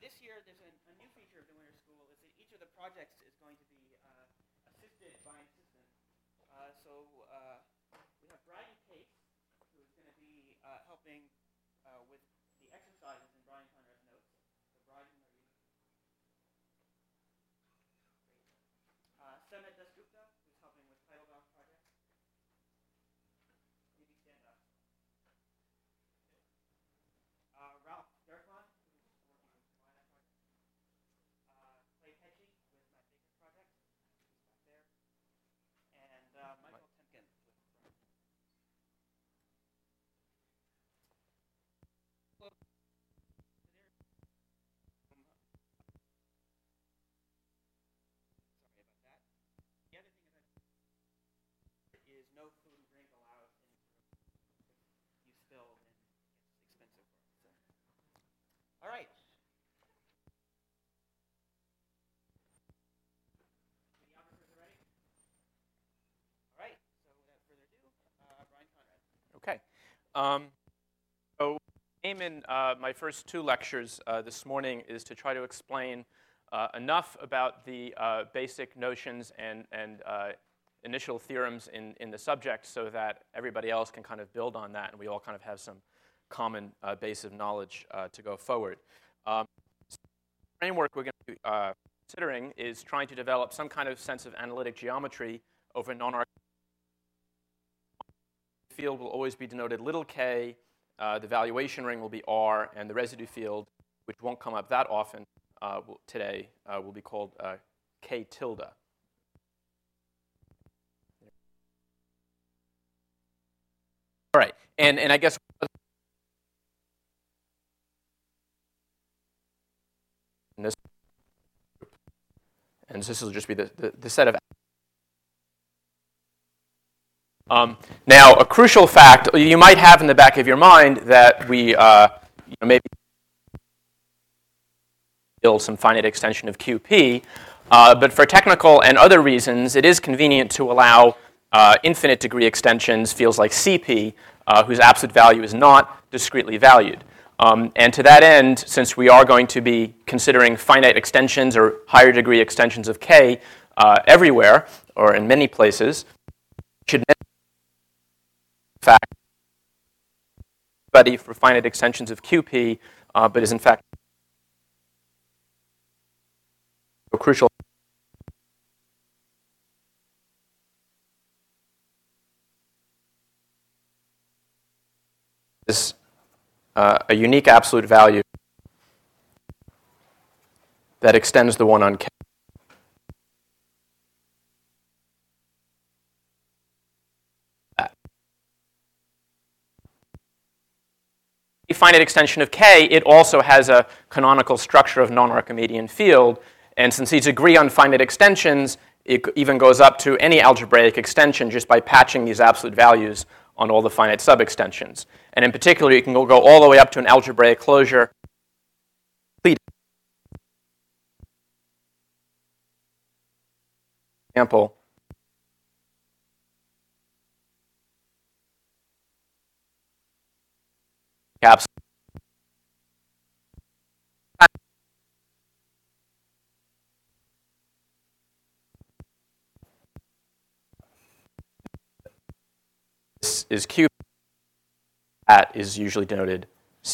this year, there's a new feature of the Winter School is that each of the projects is going to be assisted by an assistant. We have Brian Case, who is going to be helping with the exercises in Brian Conrad's notes. So Brian, are you? Samet Dasgupta, who's helping with Title Doc project. Maybe stand up. Ralph Dirkman, who's working with the Maya project. Clay Hedgie with my Baker project. He's back there. And Michael Temkin with Brian. Sorry about that. The other thing is no food and drink allowed in if you spill, then it's expensive for us. So. All right. Videographers are ready? All right. So without further ado, Brian Conrad. Okay. So the aim in my first two lectures this morning is to try to explain enough about the basic notions and initial theorems in the subject so that everybody else can kind of build on that and we all kind of have some common base of knowledge to go forward. The framework we're going to be considering is trying to develop some kind of sense of analytic geometry over non-arc. The field will always be denoted little k, the valuation ring will be R, and the residue field, which won't come up that often today, will be called k tilde. All right, and I guess this, and this will just be the set of. Now, a crucial fact you might have in the back of your mind that we maybe build some finite extension of QP, but for technical and other reasons, it is convenient to allow infinite degree extensions, fields like CP, whose absolute value is not discretely valued. And to that end, since we are going to be considering finite extensions or higher degree extensions of K everywhere, or in many places, should in fact study for finite extensions of QP, but is in fact a crucial. Is a unique absolute value that extends the one on K. A finite extension of K, it also has a canonical structure of non-Archimedean field, and since these agree on finite extensions, it even goes up to any algebraic extension just by patching these absolute values on all the finite subextensions. And in particular, you can go all the way up to an algebraic closure. Example. Caps. This is Q. That is usually denoted C.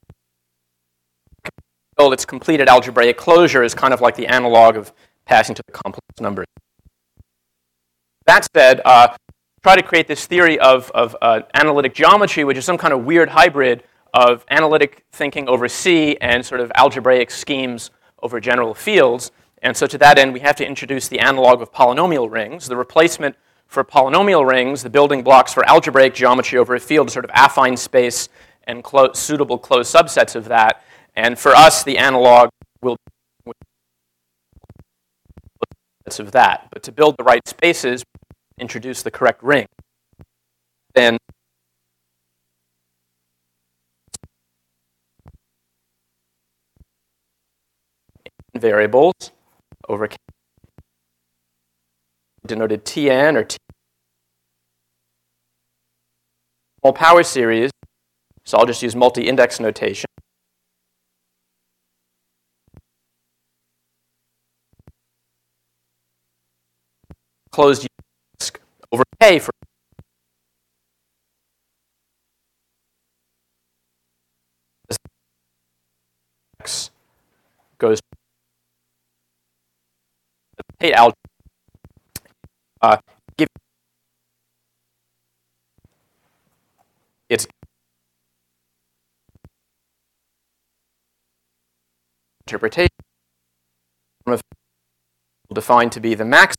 Its completed algebraic closure is kind of like the analog of passing to the complex numbers. That said, try to create this theory of analytic geometry, which is some kind of weird hybrid of analytic thinking over C and sort of algebraic schemes over general fields. And so to that end, we have to introduce the analog of polynomial rings, the replacement for polynomial rings, the building blocks for algebraic geometry over a field, sort of affine space and suitable closed subsets of that. And for us, the analog will be of that. But to build the right spaces, introduce the correct ring. Then variables over K denoted Tn or T small power series. So I'll just use multi-index notation. closed disk over K for X goes to the Tate algebra. Give its interpretation of defined to be the max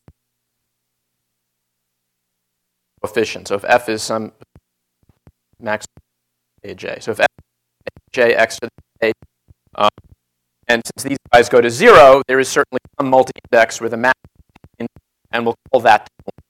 coefficient. So if f is some max aj, so if f is j x to the a, and since these guys go to 0, there is certainly some multi-index where the max, and we'll call that.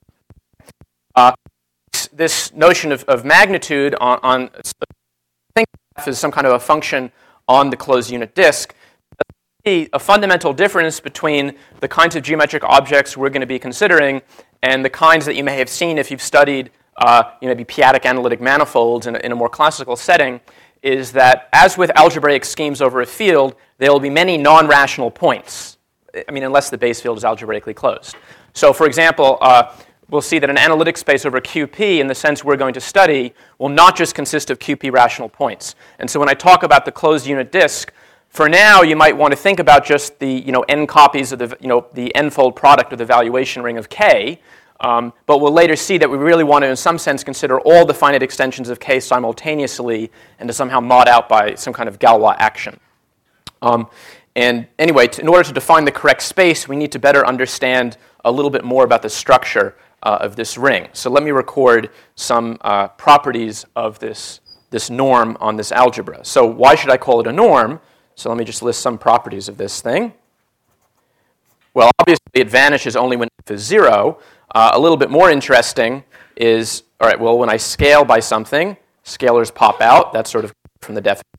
This notion of magnitude on think of f as some kind of a function on the closed unit disk. A fundamental difference between the kinds of geometric objects we're going to be considering and the kinds that you may have seen if you've studied maybe p-adic analytic manifolds in a more classical setting is that, as with algebraic schemes over a field, there will be many non-rational points. I mean, unless the base field is algebraically closed. So, for example, we'll see that an analytic space over QP, in the sense we're going to study, will not just consist of QP rational points. And so when I talk about the closed unit disk, for now, you might want to think about just the n copies of the n-fold product of the valuation ring of K. But we'll later see that we really want to, in some sense, consider all the finite extensions of K simultaneously and to somehow mod out by some kind of Galois action. And anyway, in order to define the correct space, we need to better understand a little bit more about the structure of this ring. So let me record some properties of this norm on this algebra. So why should I call it a norm? So let me just list some properties of this thing. Well, obviously it vanishes only when f is 0. A little bit more interesting is, all right, well, when I scale by something, scalars pop out. That's sort of from the definition.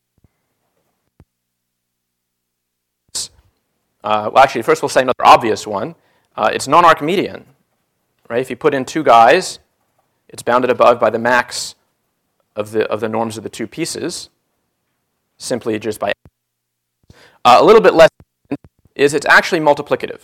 Well, actually, first we'll say another obvious one. It's non-Archimedean, right? If you put in two guys, it's bounded above by the max of the norms of the two pieces, simply just by. A little bit less is it's actually multiplicative.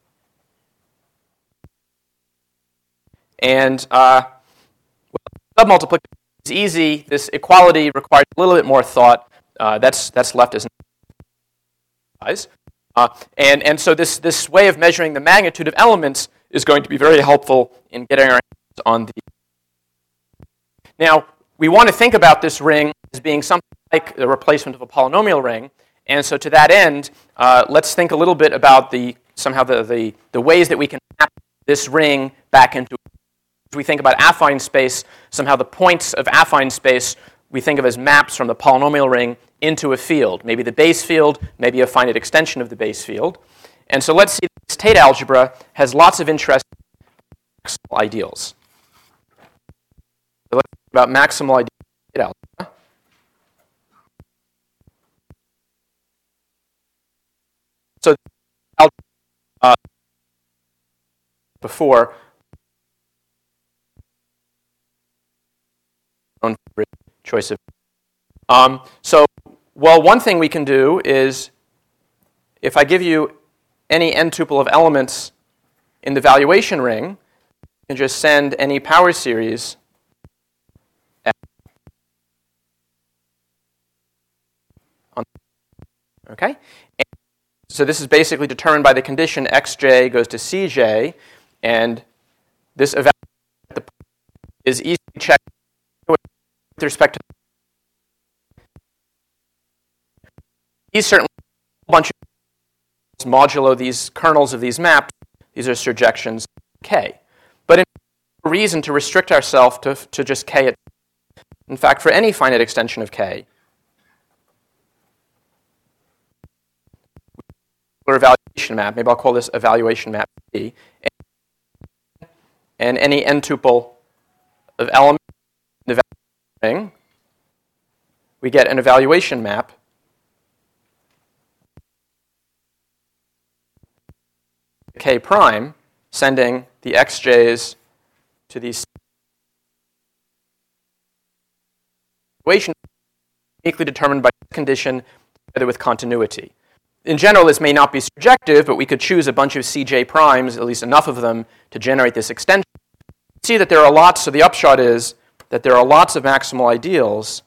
And submultiplicative is easy. This equality requires a little bit more thought. That's left as size. And so this way of measuring the magnitude of elements is going to be very helpful in getting our hands on the. Now, we want to think about this ring as being something like the replacement of a polynomial ring. And so to that end, let's think a little bit about the ways that we can map this ring back into. As we think about affine space, somehow the points of affine space we think of as maps from the polynomial ring into a field, maybe the base field, maybe a finite extension of the base field. And so let's see this Tate algebra has lots of interesting maximal ideals. So let's think about maximal ideals of Tate algebra. So before own choice of. So, well, one thing we can do is, if I give you any n tuple of elements in the valuation ring, you can just send any power series. Okay? And so this is basically determined by the condition xj goes to cj, and this evaluation is easily checked with respect to these certainly a bunch of modulo these kernels of these maps. These are surjections K. But in reason to restrict ourselves to just K. In fact, for any finite extension of K, or evaluation map, maybe I'll call this evaluation map P, and any n tuple of elements in the ring, we get an evaluation map K prime, sending the xj's to these equation uniquely determined by this condition together with continuity. in general, this may not be surjective, but we could choose a bunch of Cj primes, at least enough of them, to generate this extension. See that there are lots, so the upshot is that there are lots of maximal ideals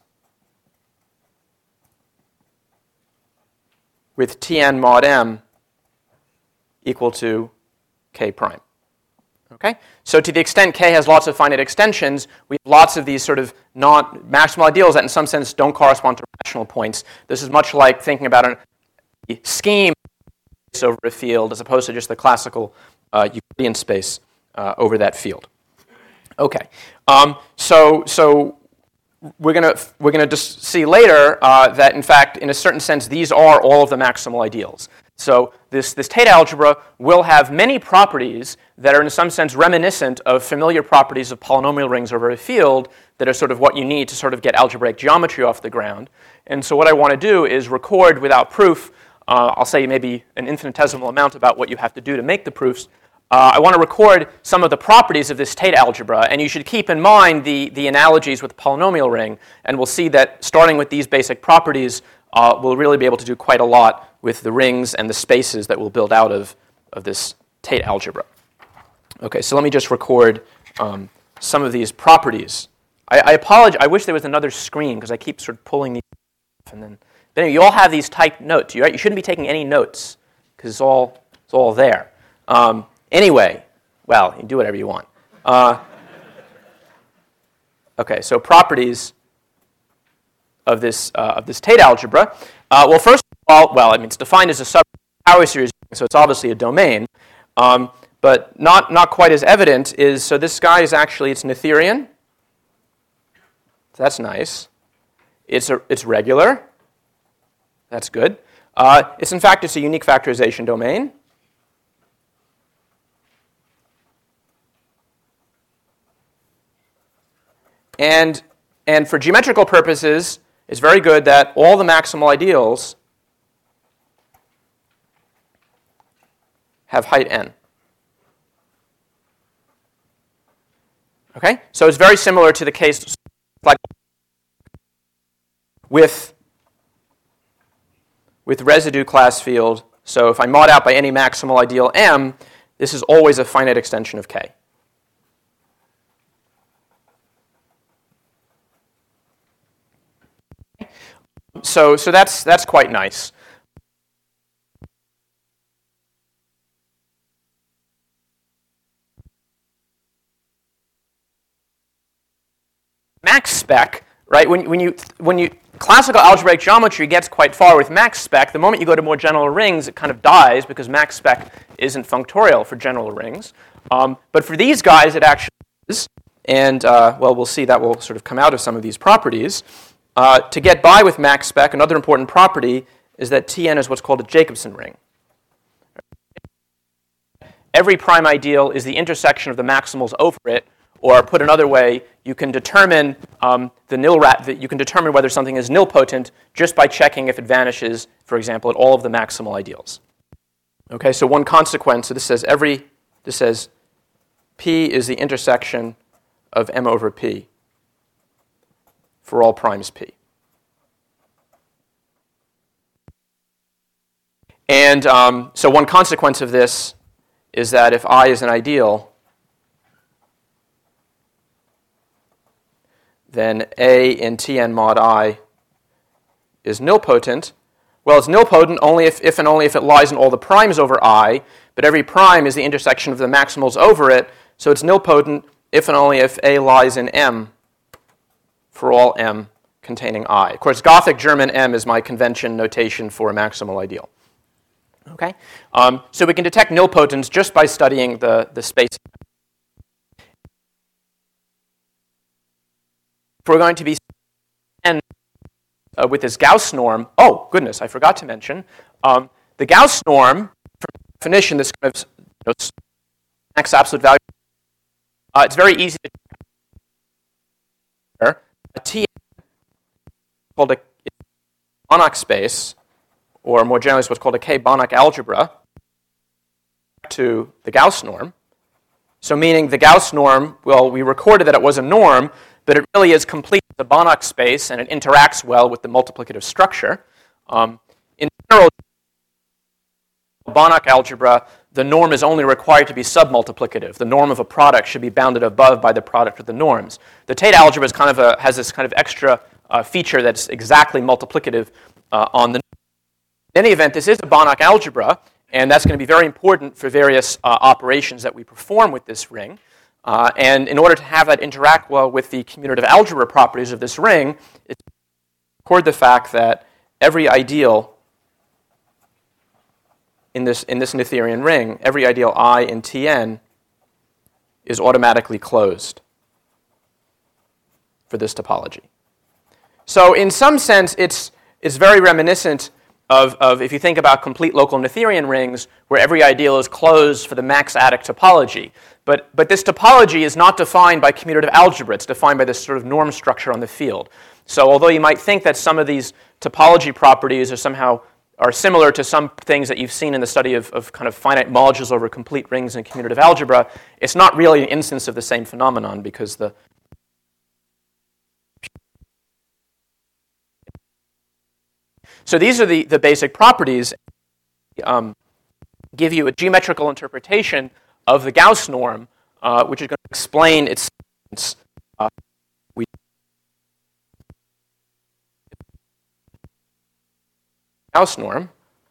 with Tn mod m equal to k prime. Okay? So to the extent k has lots of finite extensions, we have lots of these sort of non-maximal ideals that in some sense don't correspond to rational points. This is much like thinking about a scheme over a field as opposed to just the classical Euclidean space over that field. Okay, so we're gonna just see later that in fact, in a certain sense, these are all of the maximal ideals. So this Tate algebra will have many properties that are in some sense reminiscent of familiar properties of polynomial rings over a field that are sort of what you need to sort of get algebraic geometry off the ground. And so what I want to do is record without proof. I'll say maybe an infinitesimal amount about what you have to do to make the proofs. I want to record some of the properties of this Tate algebra, and you should keep in mind the analogies with the polynomial ring, and we'll see that starting with these basic properties, we'll really be able to do quite a lot with the rings and the spaces that we'll build out of this Tate algebra. Okay, so let me just record some of these properties. I apologize. I wish there was another screen, because I keep sort of pulling these off, and then... But anyway, you all have these typed notes. You shouldn't be taking any notes, because it's all there. Anyway, well, you can do whatever you want. Okay, so properties of this Tate algebra. Well, first of all, well, I mean, it's defined as a sub-Power series, so it's obviously a domain. But not quite as evident is, so this guy is actually, it's Noetherian. So that's nice. It's regular. That's good. In fact, it's a unique factorization domain. And for geometrical purposes, it's very good that all the maximal ideals have height n. Okay? So it's very similar to the case like with residue class field. So if I mod out by any maximal ideal m, this is always a finite extension of k. So that's quite nice. Max spec, right? When you classical algebraic geometry gets quite far with max spec, the moment you go to more general rings, it kind of dies because max spec isn't functorial for general rings. But for these guys, it actually is. And well, we'll see that will sort of come out of some of these properties. To get by with max spec, another important property is that Tn is what's called a Jacobson ring. Every prime ideal is the intersection of the maximals over it, or put another way, you can determine you can determine whether something is nilpotent just by checking if it vanishes, for example, at all of the maximal ideals. Okay, so one consequence, so this says P is the intersection of M over P for all primes P. And so one consequence of this is that if I is an ideal, then A in Tn mod I is nilpotent. Well, it's nilpotent only if and only if it lies in all the primes over I, but every prime is the intersection of the maximals over it, so it's nilpotent if and only if A lies in M for all M containing I. Of course, Gothic German M is my convention notation for a maximal ideal. Okay? So we can detect nilpotence just by studying the space. If we're going to be with this Gauss norm, oh goodness, I forgot to mention, the Gauss norm, for definition, this kind of max absolute value, it's very easy to a T called a Banach space, or more generally what's called a K-Banach algebra, to the Gauss norm. So meaning the Gauss norm, well, we recorded that it was a norm, but it really is complete with the Banach space, and it interacts well with the multiplicative structure. In general, Banach algebra, the norm is only required to be submultiplicative. The norm of a product should be bounded above by the product of the norms. The Tate algebra is has this kind of extra feature that's exactly multiplicative on the. In any event, this is a Banach algebra, and that's going to be very important for various operations that we perform with this ring. And in order to have that interact well with the commutative algebra properties of this ring, it's record the fact that every ideal in this Noetherian ring, every ideal I in Tn is automatically closed for this topology. So in some sense, it's very reminiscent of if you think about complete local Noetherian rings, where every ideal is closed for the max-adic topology. But this topology is not defined by commutative algebra. It's defined by this sort of norm structure on the field. So although you might think that some of these topology properties are similar to some things that you've seen in the study of kind of finite modules over complete rings in commutative algebra, it's not really an instance of the same phenomenon because the So these are the basic properties. Give you a geometrical interpretation of the Gauss norm, which is going to explain its Gauss norm.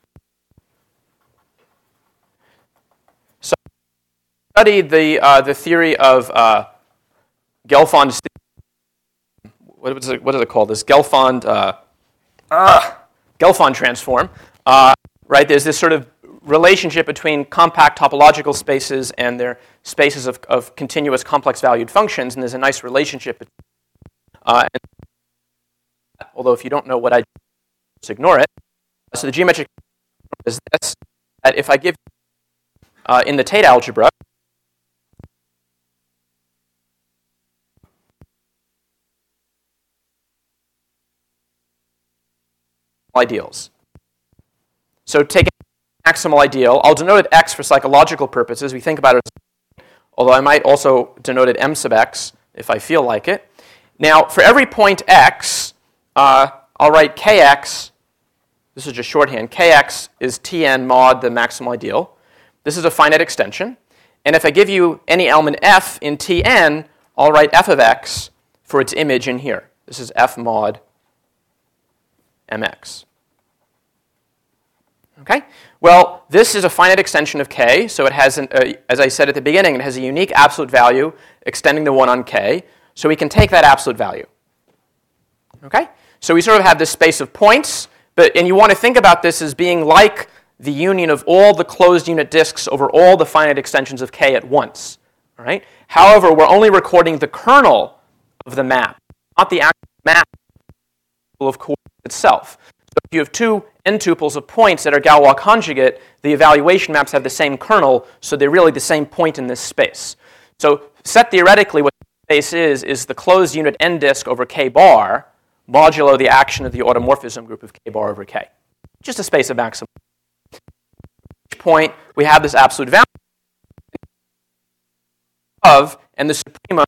So I studied the theory of Gelfand. What is it called? This Gelfand transform. Right? There's this sort of relationship between compact topological spaces and their spaces of continuous complex valued functions, and there's a nice relationship. Although if you don't know what I do, just ignore it. So the geometric is this, that if I give in the Tate algebra ideals. So take a maximal ideal. I'll denote it X for psychological purposes. We think about it as, although I might also denote it M sub X if I feel like it. Now, for every point X, I'll write Kx. This is just shorthand. Kx is Tn mod the maximal ideal. This is a finite extension. And if I give you any element f in Tn, I'll write f of x for its image in here. This is f mod mx. Okay? Well, this is a finite extension of k, so it has, as I said at the beginning, it has a unique absolute value extending to 1 on k, so we can take that absolute value. Okay? So we sort of have this space of points, and you want to think about this as being like the union of all the closed unit disks over all the finite extensions of k at once. All right? However, we're only recording the kernel of the map, not the actual map of coordinates itself. So if you have two n-tuples of points that are Galois conjugate, the evaluation maps have the same kernel, so they're really the same point in this space. So set theoretically, what the space is the closed unit n disk over k bar, modulo the action of the automorphism group of k bar over k. Just a space of maximum. At each point, we have this absolute value of, and the suprema.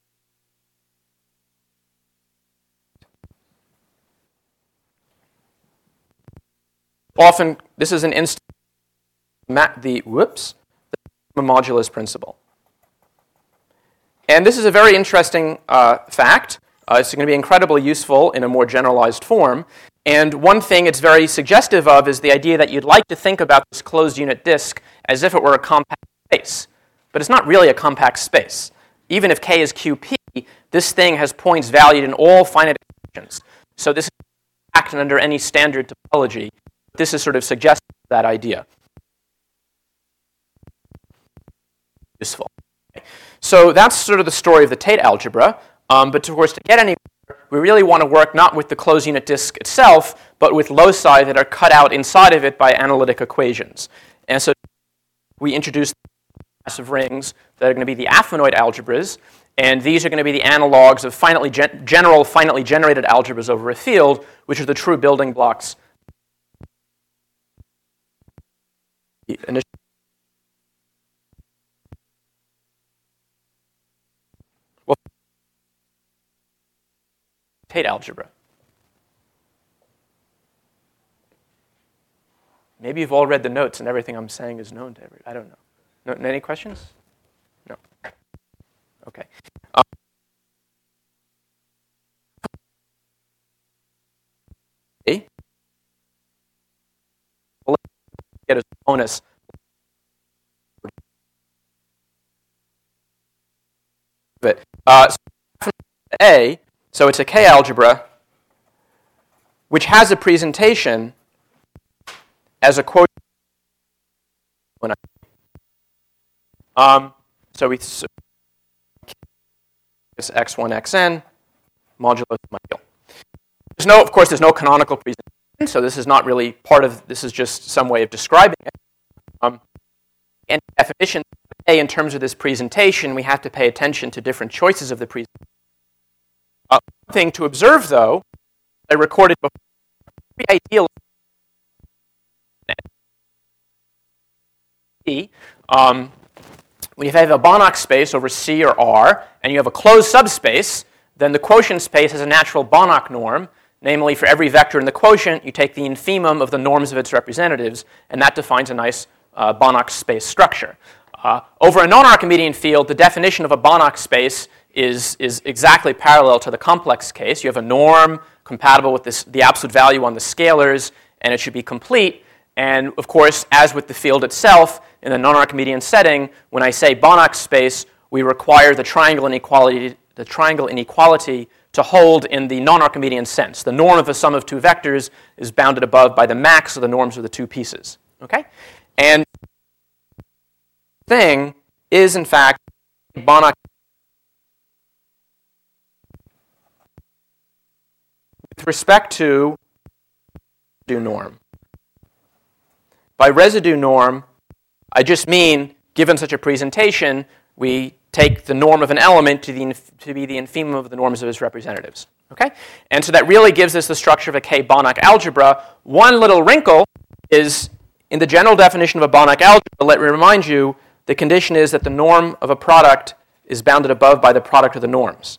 Often, this is an instance of the modulus principle. And this is a very interesting fact. It's going to be incredibly useful in a more generalized form. And one thing it's very suggestive of is the idea that you'd like to think about this closed unit disk as if it were a compact space. But it's not really a compact space. Even if K is QP, this thing has points valued in all finite extensions. So this is acted under any standard topology. This is sort of suggestive of that idea. Useful. So that's sort of the story of the Tate algebra. But of course, to get anywhere, we really want to work not with the closed unit disk itself, but with loci that are cut out inside of it by analytic equations. And so we introduce massive rings that are going to be the affinoid algebras, and these are going to be the analogs of general finitely generated algebras over a field, which are the true building blocks. Tate algebra. Maybe you've all read the notes and everything I'm saying is known to everybody. I don't know. No, any questions? No. Okay. We'll get a bonus. But A, so it's a K-algebra, which has a presentation as a quotient. So it's x1, xn, modulo ideal. Of course, there's no canonical presentation, so this is not really part of, this is just some way of describing it. And definition A, in terms of this presentation, we have to pay attention to different choices of the presentation. One thing to observe, though, I recorded before, every ideal when you have a Banach space over C or R, and you have a closed subspace, then the quotient space has a natural Banach norm. Namely, for every vector in the quotient, you take the infimum of the norms of its representatives, and that defines a nice Banach space structure. Over a non-Archimedean field, the definition of a Banach space is exactly parallel to the complex case. You have a norm compatible with the absolute value on the scalars, and it should be complete. And of course, as with the field itself, in a non-Archimedean setting, when I say Banach space, we require the triangle inequality to hold in the non-Archimedean sense. The norm of a sum of two vectors is bounded above by the max of the norms of the two pieces. Okay? And thing is, in fact, Banach with respect to residue norm. By residue norm, I just mean, given such a presentation, we take the norm of an element to be the infimum of the norms of its representatives. Okay? And so that really gives us the structure of a K-Banach algebra. One little wrinkle is, in the general definition of a Banach algebra, let me remind you, the condition is that the norm of a product is bounded above by the product of the norms.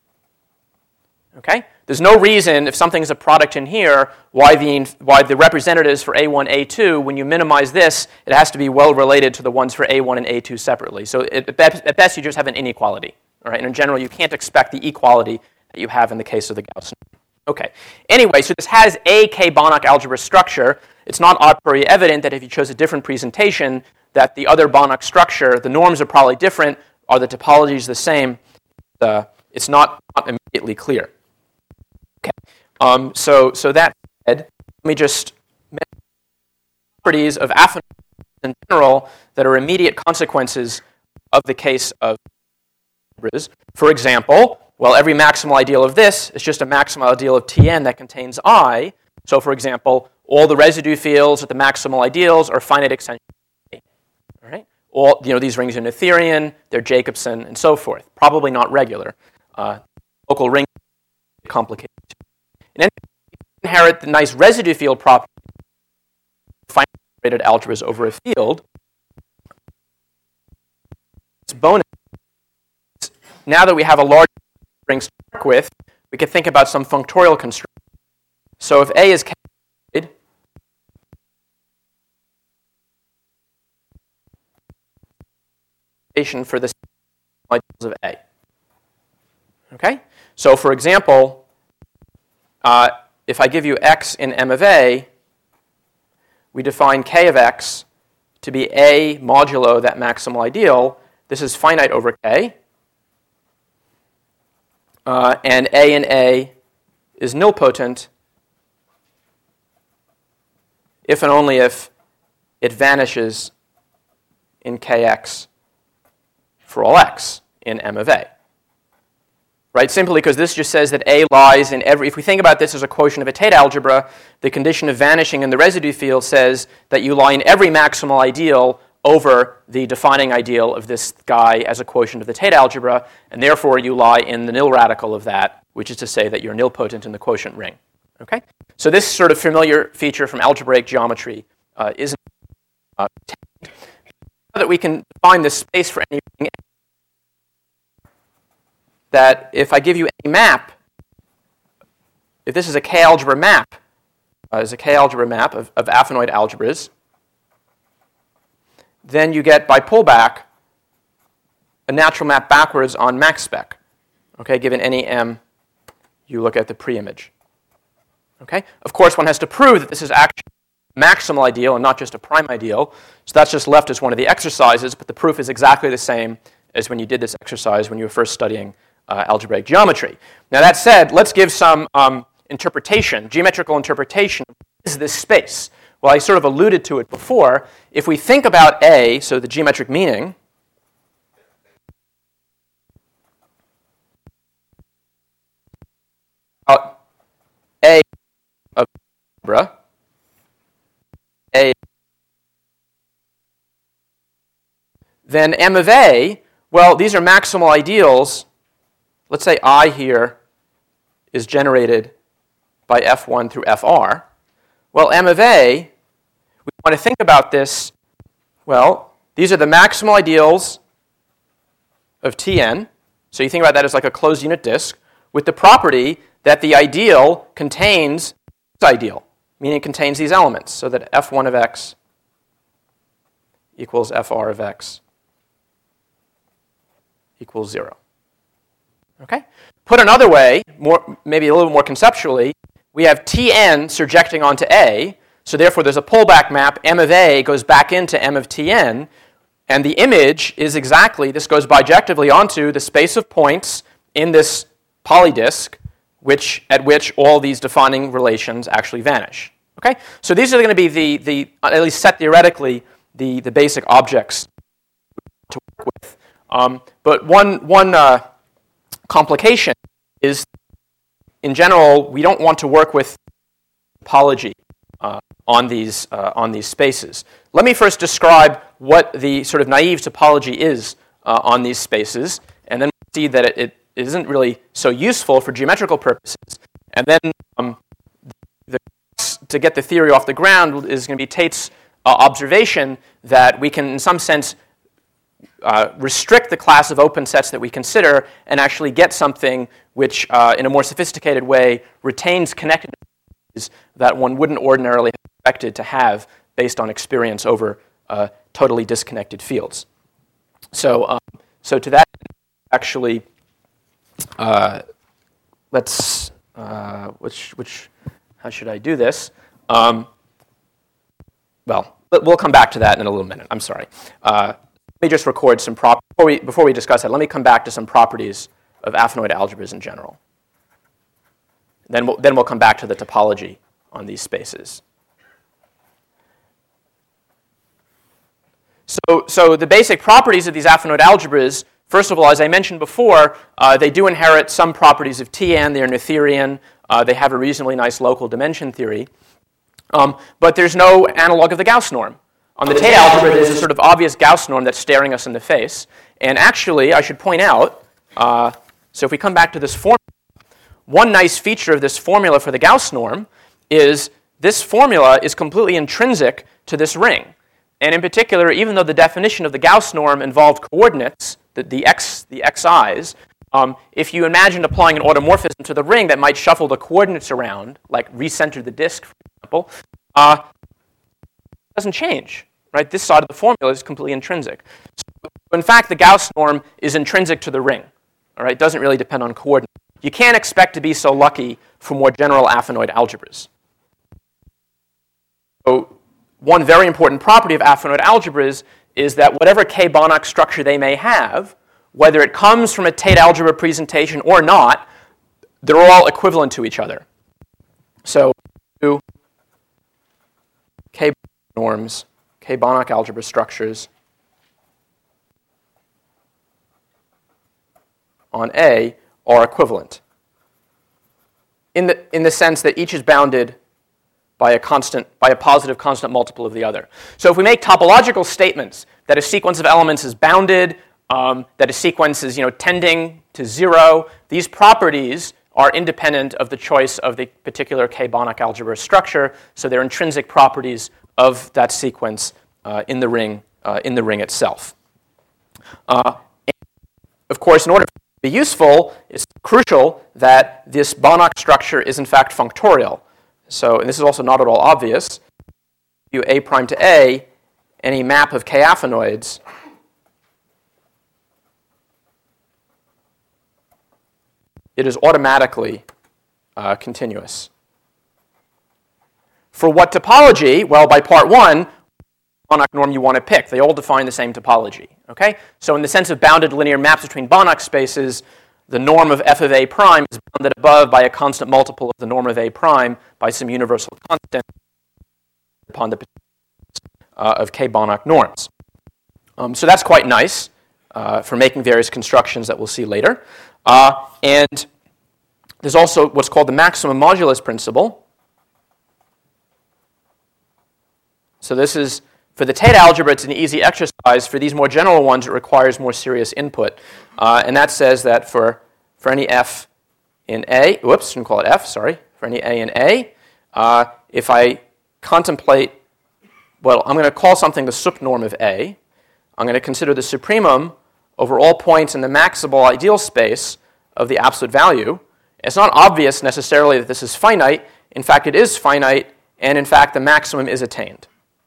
Okay? There's no reason, if something is a product in here, why the representatives for A1, A2, when you minimize this, it has to be well related to the ones for A1 and A2 separately. So at best, you just have an inequality. All right? And in general, you can't expect the equality that you have in the case of the Gauss. Okay. Anyway, so this has a K-Banach algebra structure. It's not a priori evident that if you chose a different presentation, that the other Banach structure, the norms are probably different, are the topologies the same? It's not immediately clear. Okay. So that said, let me just mention properties of affine in general that are immediate consequences of the case of algebras. For example, well, every maximal ideal of this is just a maximal ideal of Tn that contains I. So, for example, all the residue fields at the maximal ideals are finite extensions. All right? All these rings are Noetherian, they're Jacobson, and so forth. Probably not regular. Local ring complicated. And then you inherit the nice residue field property of finite integrated algebras over a field. It's bonus. Now that we have a large ring to work with, we can think about some functorial constraints. So if A is calculated, for the ideals of A. Okay? So for example, if I give you x in M of A, we define K of x to be A modulo that maximal ideal. This is finite over K. And A in A is nilpotent if and only if it vanishes in Kx for all x in M of A. Right? Simply because this just says that A lies in every... If we think about this as a quotient of a Tate algebra, the condition of vanishing in the residue field says that you lie in every maximal ideal over the defining ideal of this guy as a quotient of the Tate algebra, and therefore you lie in the nil radical of that, which is to say that you're nilpotent in the quotient ring. Okay? So this sort of familiar feature from algebraic geometry is that we can define this space for any ring, that if I give you a map, if this is a K-algebra map, is a K-algebra map of affinoid algebras. Then you get, by pullback, a natural map backwards on max spec. Okay, given any m, you look at the pre-image. Okay? Of course, one has to prove that this is actually a maximal ideal and not just a prime ideal. So that's just left as one of the exercises, but the proof is exactly the same as when you did this exercise when you were first studying algebraic geometry. Now that said, let's give some interpretation, geometrical interpretation. What is this space? Well, I sort of alluded to it before. If we think about A, so the geometric meaning, A of algebra, A, then M of A, well, these are maximal ideals. Let's say I here is generated by F1 through FR. Well, M of A, we want to think about this, well, these are the maximal ideals of Tn. So you think about that as like a closed unit disk with the property that the ideal contains this ideal, meaning it contains these elements, so that F1 of x equals Fr of x equals 0. Okay? Put another way, maybe a little more conceptually, we have Tn surjecting onto A, so therefore there's a pullback map. M of A goes back into M of Tn, and the image is exactly, this goes bijectively onto the space of points in this polydisk, at which all these defining relations actually vanish. Okay? So these are going to be the at least set theoretically, the basic objects to work with. But one complication is, in general, we don't want to work with topology on these spaces. Let me first describe what the sort of naive topology is on these spaces, and then we'll see that it isn't really so useful for geometrical purposes. And then to get the theory off the ground is going to be Tate's observation that we can, in some sense, restrict the class of open sets that we consider and actually get something which, in a more sophisticated way, retains connectedness that one wouldn't ordinarily have expected to have based on experience over totally disconnected fields. So to that, actually, let's how should I do this? Well, we'll come back to that in a little minute. I'm sorry. Let me just record some before we discuss that. Let me come back to some properties of affinoid algebras in general. Then we'll come back to the topology on these spaces. So the basic properties of these affinoid algebras, first of all, as I mentioned before, they do inherit some properties of Tn. They're Noetherian. They have a reasonably nice local dimension theory. But there's no analog of the Gauss norm. On the Tate algebra, there's a sort of obvious Gauss norm that's staring us in the face. And actually, I should point out, so if we come back to this formula, one nice feature of this formula for the Gauss norm is this formula is completely intrinsic to this ring. And in particular, even though the definition of the Gauss norm involved coordinates, the xi's, if you imagined applying an automorphism to the ring that might shuffle the coordinates around, like recenter the disk, for example, it doesn't change. Right? This side of the formula is completely intrinsic. So, in fact, the Gauss norm is intrinsic to the ring. All right? It doesn't really depend on coordinates. You can't expect to be so lucky for more general affinoid algebras. So one very important property of affinoid algebras is that whatever K-Banach structure they may have, whether it comes from a Tate algebra presentation or not, they're all equivalent to each other. So K-Banach norms, K-Banach algebra structures on A are equivalent in the sense that each is bounded by a positive constant multiple of the other. So if we make topological statements that a sequence of elements is bounded, that a sequence is tending to 0, these properties are independent of the choice of the particular K-Banach algebra structure, so they're intrinsic properties of that sequence in the ring itself. Of course, in order for it to be useful, it's crucial that this Banach structure is in fact functorial. So, and this is also not at all obvious. You A prime to A, any map of k-aphenoids, it is automatically continuous. For what topology? Well, by part one, Banach norm you want to pick. They all define the same topology. Okay? So in the sense of bounded linear maps between Banach spaces, the norm of f of A prime is bounded above by a constant multiple of the norm of A prime by some universal constant upon the of k Banach norms. So that's quite nice for making various constructions that we'll see later. And there's also what's called the maximum modulus principle. So this is, for the Tate algebra, it's an easy exercise. For these more general ones, it requires more serious input. And that says that for any f in A, whoops, shouldn't call it f, sorry, for any A in A, if I contemplate, well, I'm going to call something the sup norm of A. I'm going to consider the supremum over all points in the maximal ideal space of the absolute value. It's not obvious necessarily that this is finite. In fact, it is finite, and in fact, the maximum is attained.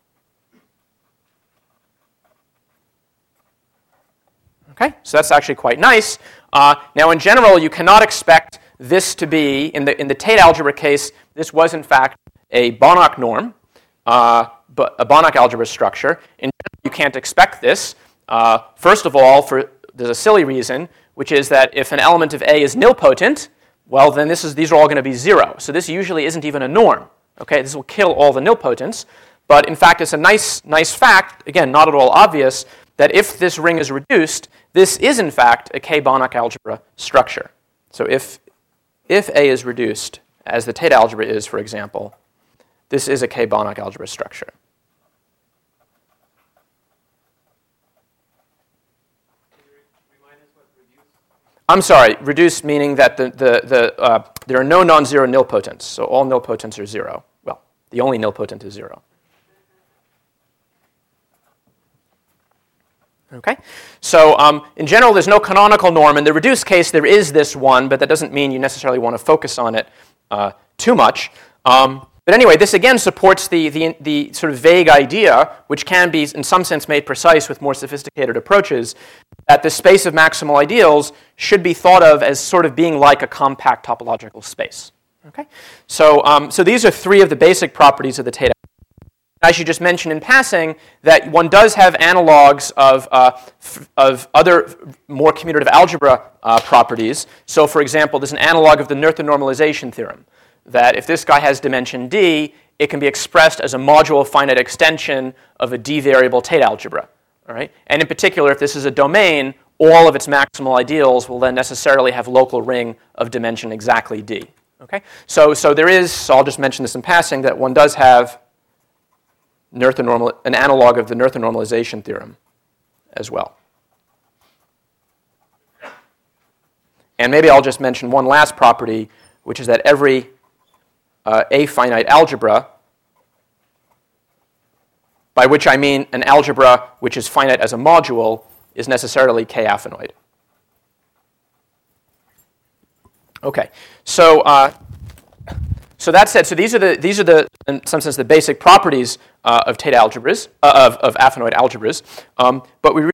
Okay, so that's actually quite nice. Now, in general, you cannot expect this to be, in the Tate algebra case, this was in fact a Banach norm, but a Banach algebra structure. In general, you can't expect this. First of all, there's a silly reason, which is that if an element of A is nilpotent, well, then these are all going to be 0. So this usually isn't even a norm. Okay, this will kill all the nilpotents. But in fact, it's a nice fact, again, not at all obvious, that if this ring is reduced, this is in fact a k-Banach algebra structure. So if A is reduced, as the Tate algebra is, for example, this is a k-Banach algebra structure. I'm sorry, reduced meaning that there are no non-zero nilpotents, so all nilpotents are 0. Well, the only nilpotent is 0. Okay, so in general, there's no canonical norm. In the reduced case, there is this one, but that doesn't mean you necessarily want to focus on it too much. But anyway, this again supports the sort of vague idea, which can be in some sense made precise with more sophisticated approaches, that the space of maximal ideals should be thought of as sort of being like a compact topological space. Okay, so these are three of the basic properties of the Tate. I should just mention in passing that one does have analogs of other more commutative algebra properties. So, for example, there's an analog of the Noether normalization theorem, that if this guy has dimension D, it can be expressed as a modular finite extension of a D-variable Tate algebra. All right? And in particular, if this is a domain, all of its maximal ideals will then necessarily have local ring of dimension exactly D. Okay? So there is, so I'll just mention this in passing, that one does have an analog of the Noether normalization theorem as well. And maybe I'll just mention one last property, which is that every afinite algebra, by which I mean an algebra which is finite as a module, is necessarily k-aphenoid. Okay, so that said, so these are the in some sense the basic properties of Tate algebras of aphenoid algebras, but we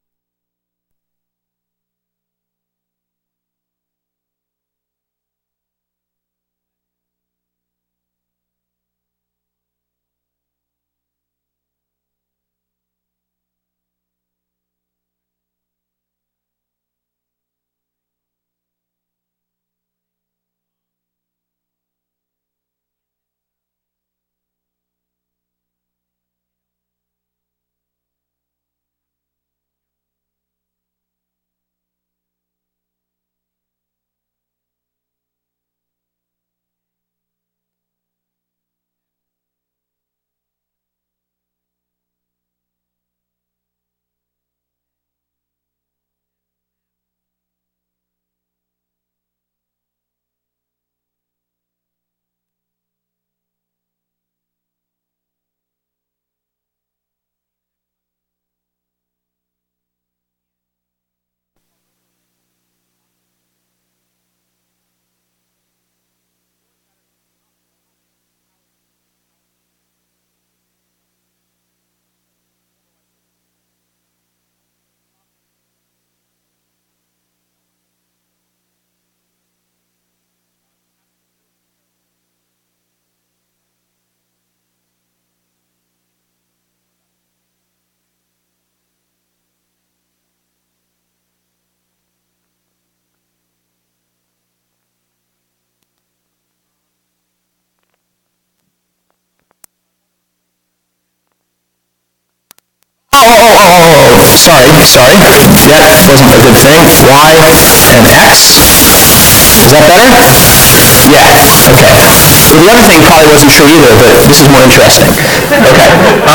Sorry. That wasn't a good thing. Y and X. Is that better? Yeah, okay. Well, the other thing probably wasn't true either, but this is more interesting. Okay.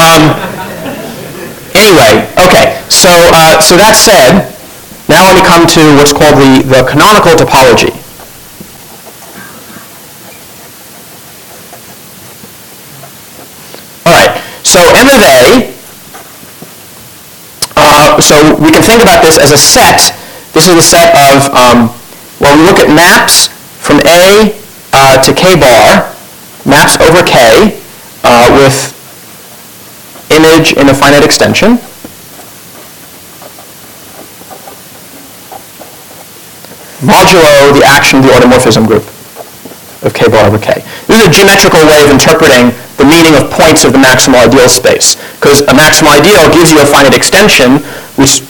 Anyway, okay. So that said, now let me come to what's called the canonical topology. All right. So M of A. So we can think about this as a set. This is the set of, well, we look at maps from A to K bar, maps over K with image in a finite extension. Modulo the action of the automorphism group of K bar over K. This is a geometrical way of interpreting the meaning of points of the maximal ideal space, because a maximal ideal gives you a finite extension which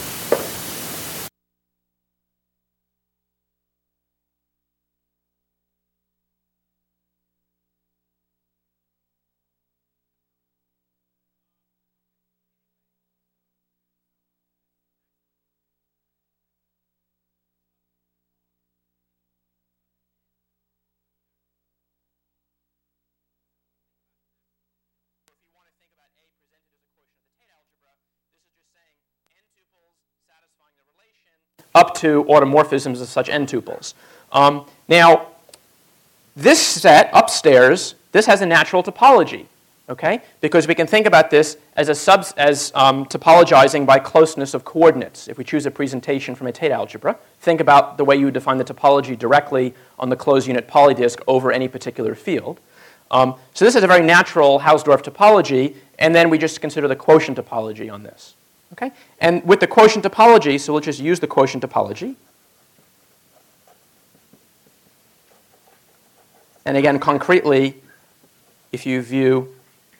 up to automorphisms of such n-tuples. Now, this set upstairs, this has a natural topology, okay? Because we can think about this as topologizing by closeness of coordinates. If we choose a presentation from a Tate algebra, think about the way you would define the topology directly on the closed unit polydisk over any particular field. So this is a very natural Hausdorff topology, and then we just consider the quotient topology on this. Okay? And with the quotient topology, so we'll just use the quotient topology. And again, concretely, if you view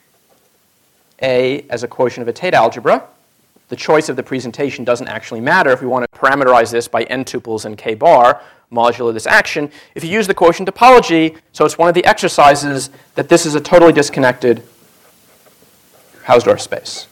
A as a quotient of a Tate algebra, the choice of the presentation doesn't actually matter if we want to parameterize this by n tuples and K bar, modulo this action. If you use the quotient topology, so it's one of the exercises that this is a totally disconnected Hausdorff space.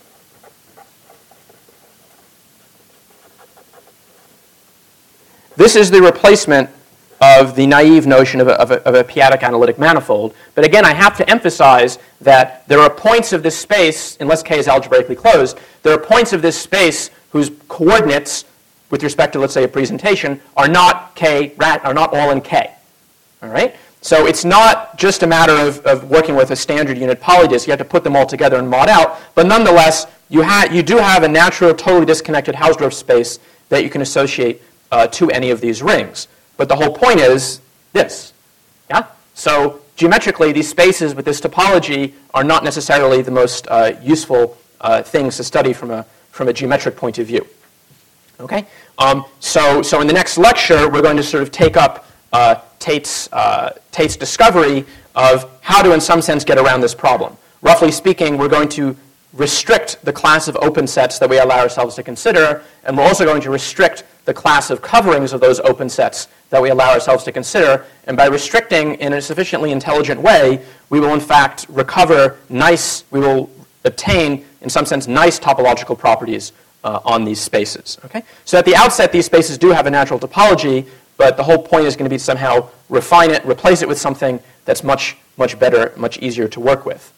This is the replacement of the naive notion of a p-adic analytic manifold. But again, I have to emphasize that there are points of this space, unless K is algebraically closed, there are points of this space whose coordinates, with respect to, let's say, a presentation, are not all in K. All right? So it's not just a matter of working with a standard unit polydisk. You have to put them all together and mod out. But nonetheless, you do have a natural, totally disconnected Hausdorff space that you can associate to any of these rings. But the whole point is this. Yeah? So geometrically, these spaces with this topology are not necessarily the most useful things to study from a geometric point of view. Okay? So in the next lecture, we're going to sort of take up Tate's discovery of how to, in some sense, get around this problem. Roughly speaking, we're going to restrict the class of open sets that we allow ourselves to consider, and we're also going to restrict the class of coverings of those open sets that we allow ourselves to consider. And by restricting in a sufficiently intelligent way, we will in fact we will obtain, in some sense, nice topological properties on these spaces. Okay? So at the outset, these spaces do have a natural topology, but the whole point is going to be to somehow refine it, replace it with something that's much, much better, much easier to work with.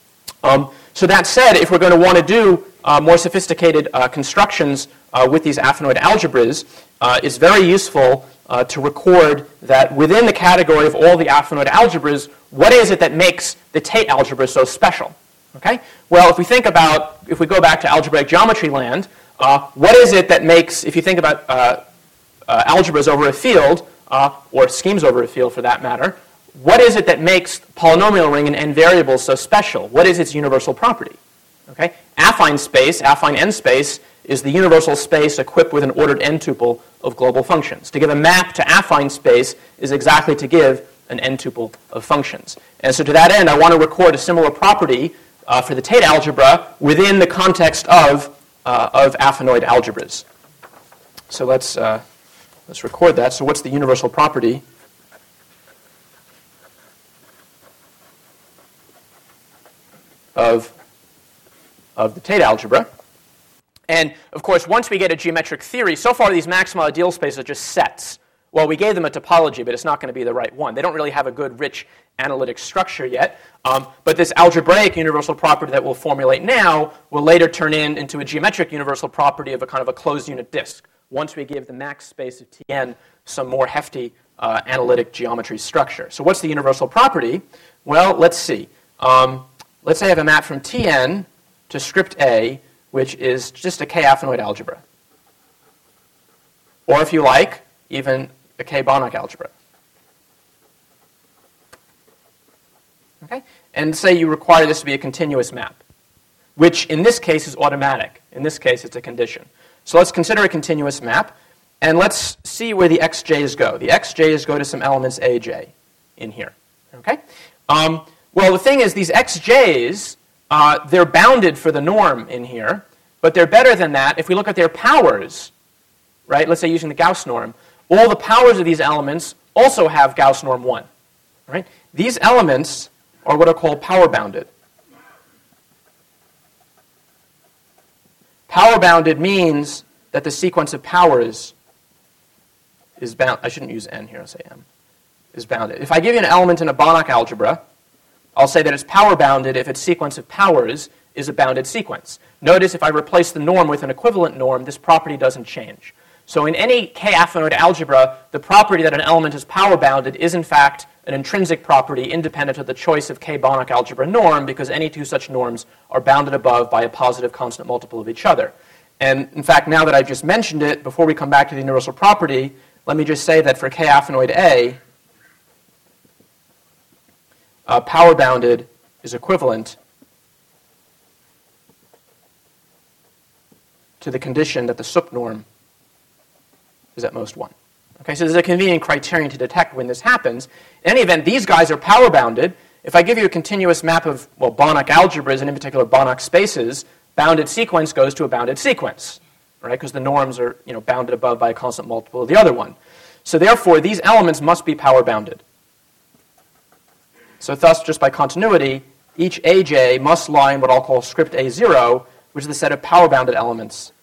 So that said, if we're going to want to do more sophisticated constructions with these affinoid algebras, it's very useful to record that within the category of all the affinoid algebras, what is it that makes the Tate algebra so special? Okay? Well, if we go back to algebraic geometry land, what is it that makes, if you think about algebras over a field, or schemes over a field for that matter, what is it that makes polynomial ring and n variables so special? What is its universal property? Okay? Affine n space, is the universal space equipped with an ordered n-tuple of global functions. To give a map to affine space is exactly to give an n-tuple of functions. And so to that end, I want to record a similar property for the Tate algebra within the context of affinoid algebras. So let's record that. So what's the universal property of the Tate algebra? And, of course, once we get a geometric theory, so far these maximal ideal spaces are just sets. Well, we gave them a topology, but it's not going to be the right one. They don't really have a good, rich analytic structure yet. But this algebraic universal property that we'll formulate now will later turn into a geometric universal property of a kind of a closed unit disk, once we give the max space of Tn some more hefty analytic geometry structure. So what's the universal property? Well, let's see. Let's say I have a map from Tn to script A, which is just a k-affinoid algebra. Or if you like, even a k-Banach algebra. Okay? And say you require this to be a continuous map, which in this case is automatic. In this case, it's a condition. So let's consider a continuous map, and let's see where the xj's go. The xj's go to some elements aj in here. Okay? Well, the thing is, these xj's, they're bounded for the norm in here, but they're better than that. If we look at their powers, right, let's say using the Gauss norm, all the powers of these elements also have Gauss norm 1. Right? These elements are what are called power-bounded. Power-bounded means that the sequence of powers is bound. I shouldn't use n here, I'll say m. Is bounded. If I give you an element in a Banach algebra, I'll say that it's power-bounded if its sequence of powers is a bounded sequence. Notice if I replace the norm with an equivalent norm, this property doesn't change. So in any k-affinoid algebra, the property that an element is power-bounded is in fact an intrinsic property independent of the choice of k-Banach algebra norm, because any two such norms are bounded above by a positive constant multiple of each other. And in fact, now that I've just mentioned it, before we come back to the universal property, let me just say that for k-affinoid A, power-bounded is equivalent to the condition that the sup norm is at most 1. Okay, so there's a convenient criterion to detect when this happens. In any event, these guys are power-bounded. If I give you a continuous map of, well, Banach algebras, and in particular Banach spaces, bounded sequence goes to a bounded sequence, right? Because the norms are, bounded above by a constant multiple of the other one. So therefore, these elements must be power-bounded. So thus, just by continuity, each aj must lie in what I'll call script A0, which is the set of power-bounded elements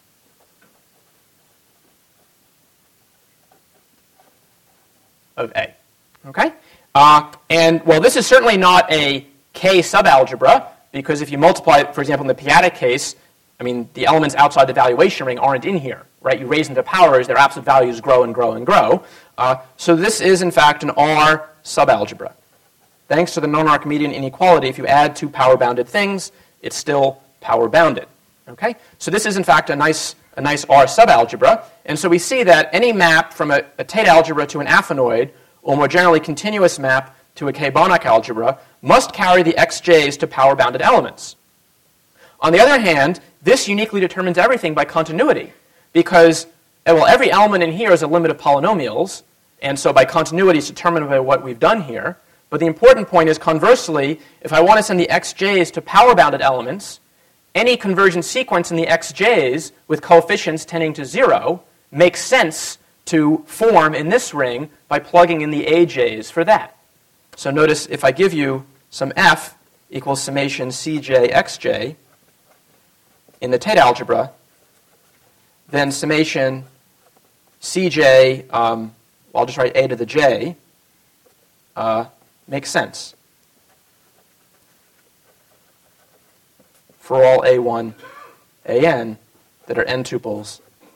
of A. Okay? And, well, this is certainly not a K subalgebra, because if you multiply, for example, in the p-adic case, I mean, the elements outside the valuation ring aren't in here, right? You raise them to powers, their absolute values grow and grow and grow. So this is, in fact, an R subalgebra. Thanks to the non-Archimedean inequality, if you add two power-bounded things, it's still power-bounded. Okay? So this is, in fact, a nice R subalgebra. And so we see that any map from a Tate algebra to an affinoid, or more generally continuous map to a k-Banach algebra, must carry the xj's to power-bounded elements. On the other hand, this uniquely determines everything by continuity, because, well, every element in here is a limit of polynomials, and so by continuity it's determined by what we've done here. But the important point is, conversely, if I want to send the xj's to power-bounded elements, any convergent sequence in the xj's with coefficients tending to 0 makes sense to form in this ring by plugging in the aj's for that. So notice if I give you some f equals summation cj xj in the Tate algebra, then summation cj, I'll just write a to the j, makes sense for all a1, an that are n tuples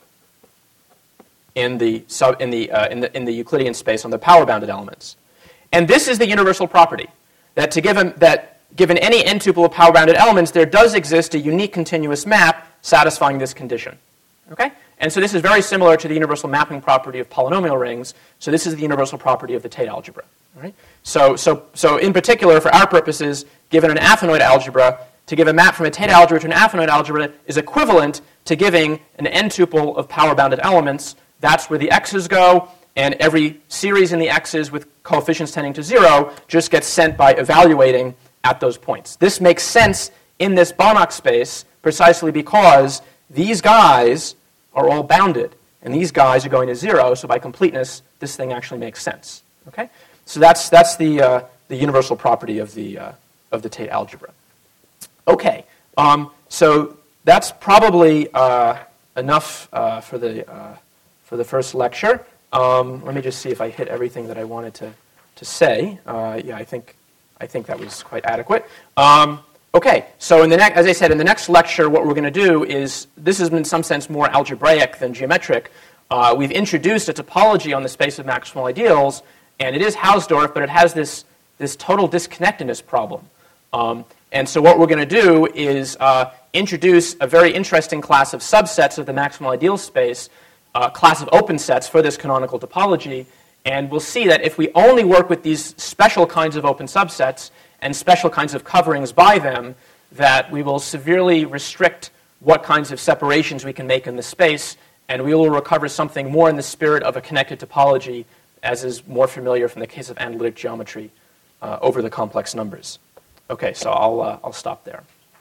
in the Euclidean space on the power-bounded elements. And this is the universal property, that given any n tuple of power-bounded elements, there does exist a unique continuous map satisfying this condition. Okay? And so this is very similar to the universal mapping property of polynomial rings. So this is the universal property of the Tate algebra. Right? So in particular, for our purposes, given an affinoid algebra, to give a map from a Tate algebra to an affinoid algebra is equivalent to giving an n tuple of power-bounded elements. That's where the x's go, and every series in the x's with coefficients tending to 0 just gets sent by evaluating at those points. This makes sense in this Banach space precisely because these guys are all bounded, and these guys are going to 0, so by completeness, this thing actually makes sense. Okay? So that's the universal property of the Tate algebra. Okay, so that's probably enough for the first lecture. Let me just see if I hit everything that I wanted to say. Yeah, I think that was quite adequate. Okay, so as I said, in the next lecture, what we're going to do is, this is in some sense more algebraic than geometric. We've introduced a topology on the space of maximal ideals, and it is Hausdorff, but it has this total disconnectedness problem. And so what we're going to do is introduce a very interesting class of subsets of the maximal ideal space, a class of open sets for this canonical topology, and we'll see that if we only work with these special kinds of open subsets and special kinds of coverings by them, that we will severely restrict what kinds of separations we can make in the space, and we will recover something more in the spirit of a connected topology, as is more familiar from the case of analytic geometry over the complex numbers. Okay, so I'll stop there.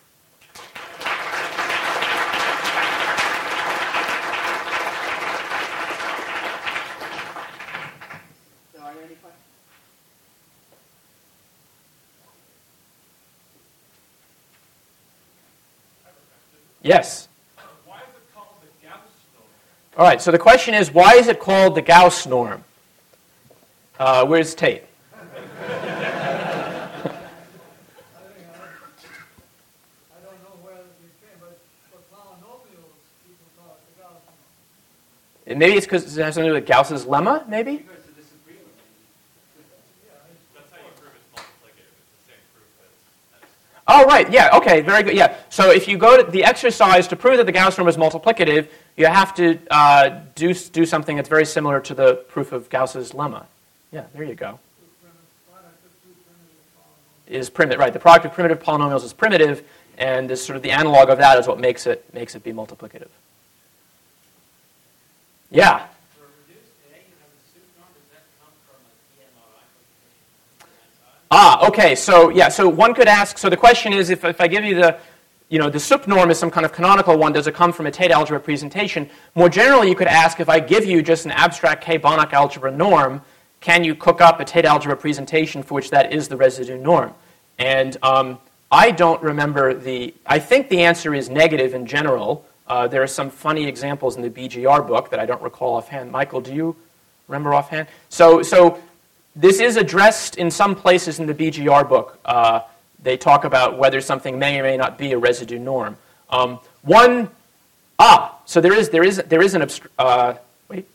So are there any questions? Yes? Why is it called the Gauss norm? All right, so the question is, why is it called the Gauss norm? Where's Tate? Maybe it's because it has something to do with Gauss's lemma, maybe? Because of disagreement. That's how you prove it's multiplicative. It's the same proof as. Oh, right, yeah, okay, very good, yeah. So if you go to the exercise to prove that the Gauss norm is multiplicative, you have to do something that's very similar to the proof of Gauss's lemma. Yeah, there you go. Is primitive, right, the product of primitive polynomials is primitive, and this sort of the analog of that is what makes it be multiplicative. Yeah. For reduced A, you have a soup norm. Does that come from a DMRI? Okay, so yeah, so one could ask, so the question is, if I give you the sup norm is some kind of canonical one, does it come from a Tate algebra presentation? More generally, you could ask, if I give you just an abstract K-Banach algebra norm, can you cook up a Tate algebra presentation for which that is the residue norm? And I don't remember I think the answer is negative in general. There are some funny examples in the BGR book that I don't recall offhand. Michael, do you remember offhand? So this is addressed in some places in the BGR book. They talk about whether something may or may not be a residue norm. So there is an wait.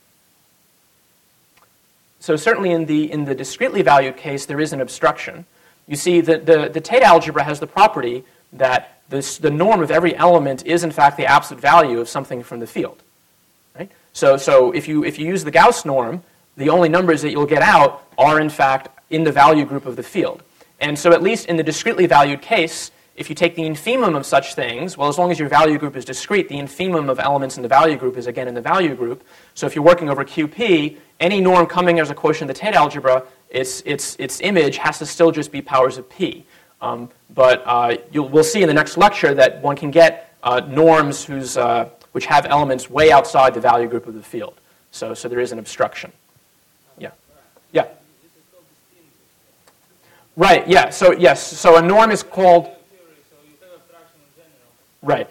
So certainly in the discretely valued case, there is an obstruction. You see, the Tate algebra has the property that the norm of every element is, in fact, the absolute value of something from the field. Right? So if you use the Gauss norm, the only numbers that you'll get out are, in fact, in the value group of the field. And so at least in the discretely valued case, if you take the infimum of such things, well, as long as your value group is discrete, the infimum of elements in the value group is, again, in the value group. So if you're working over QP, any norm coming as a quotient of the Tate algebra, its image has to still just be powers of P. But we'll see in the next lecture that one can get norms which have elements way outside the value group of the field. So there is an obstruction. Yeah. Yeah. Right, yeah. So yes, so a norm is called... Right.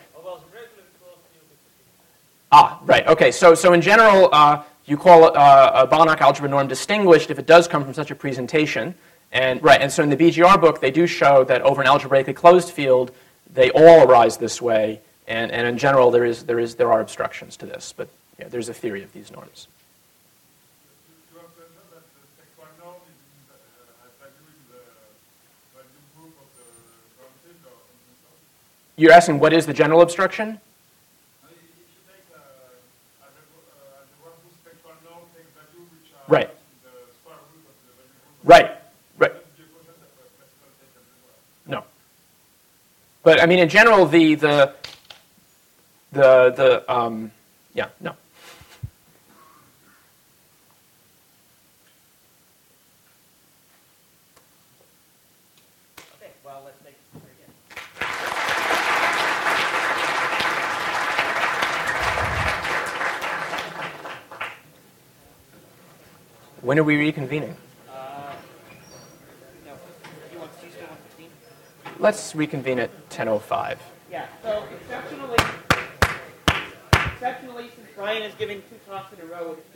Right, okay. So in general, you call a Banach algebra norm distinguished if it does come from such a presentation. And so in the BGR book, they do show that over an algebraically closed field, they all arise this way. And in general, there are obstructions to this, but yeah, there's a theory of these norms. You have to know that the sexual norm has value in the value group of the ground field. You're asking what is the general obstruction? If you take algebra whose sexual norm takes value which are Right. the square root of the value group. Right. No. But I mean, in general, yeah, no. Okay, well, let's make this clear again. When are we reconvening? No, you still want 15? Let's reconvene at 10:05. Yeah. Yeah. So exceptionally, since Brian is giving 2 talks in a row,